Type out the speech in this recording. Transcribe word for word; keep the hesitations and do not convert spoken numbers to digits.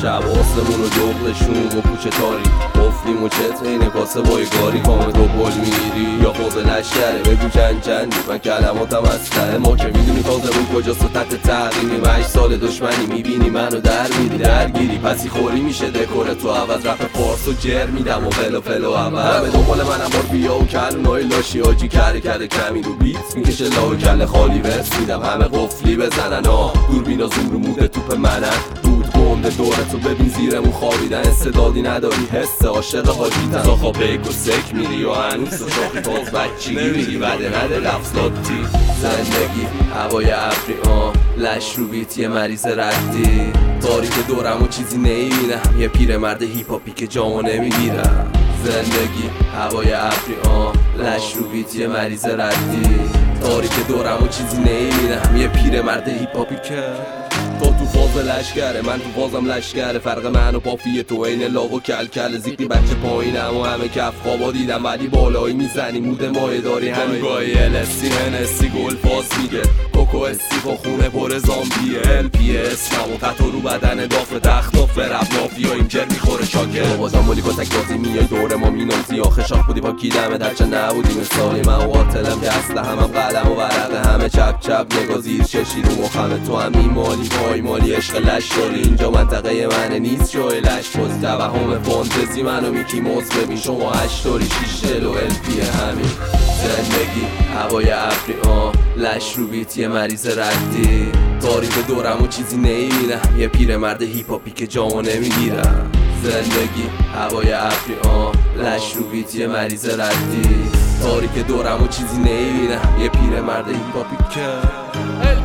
شب آسمون و جغلشون و کوچه تاری قفلیم و چت اینه کاسه بایگاری کام دو پل میری یا خوز لشکره بگو چند چندی من کلماتم اسلحه ما که میدونی تازمون کجاست و تحت تعقیمیم هشت سال دشمنی میبینی منو در میری درگیری پسی خوری میشه دکور تو عوض رپ پارس و جر میدم و فلو فلو عوض همه دنبال منم بار بیا و کلونای لاشی آجی کره کره کمی رو بیت میکشه لا و کله خالی ورس میدم همه قفلی بزنن آه دوربینا زوم رو موده توپ منن دود گنده دورتو ببین زیرمون خوابیدن استعدادی نداری حس عاشق حاجیتن تا خواب بیک و سک میری و هنوز و شاخی باز بچگی میری وده نده لفظ لاتی زندگی هوای ابری آه لش رو بیت یه مریض ردی تاریک دورم و چیزی نمیبینم یه پیر مرد هیپاپی که جامو نمیگیرم زندگی هوای ابری آه لش رو بیت یه مریض ردی تاریک دورم و چیزی نمیبینم یه پیر مرد هیپاپی که تو تو فاز لشکره من تو فازم لشکره فرق من و پافیه تو این لاغ و کل کل زیقی بچه پایینم و همه کف خوابا دیدم ولی بالایی میزنی مود مایه داری همگاهی الستی هنستی گل فاز میگه کوکو استی با خونه پر زامبیه ال پی اسمم و تطو رو بدن داف دخت و فرب مافیا این جر میخوره چاکه بابازم مولی کتک بازی میای دور ما مینازی آخه شاخ بودی با کیلمه درچه نبودی مثالی من و قاتلم که اصله همم قلم و ورقه همه چپ چپ نگاه زیر چشی رو مخمه تو هم میمالی پای مالی عشق لش داری اینجا منطقه منه نیست جای لش بازی توهم فانتزی منو میکی موز ببین شما هشت داری شیش دل و ال پی همین زندگی هوای ابری آه لش رو بیت یه مریض ردی تاریک دورم و چیزی نمیبینم یه پیر مرد هیپاپی که جامو نمیگیرم زندگی هوای ابری آه لش رو بیت یه مریض ردی تاریک دورم و چیزی نمیبینم یه پیر مرد هیپاپی که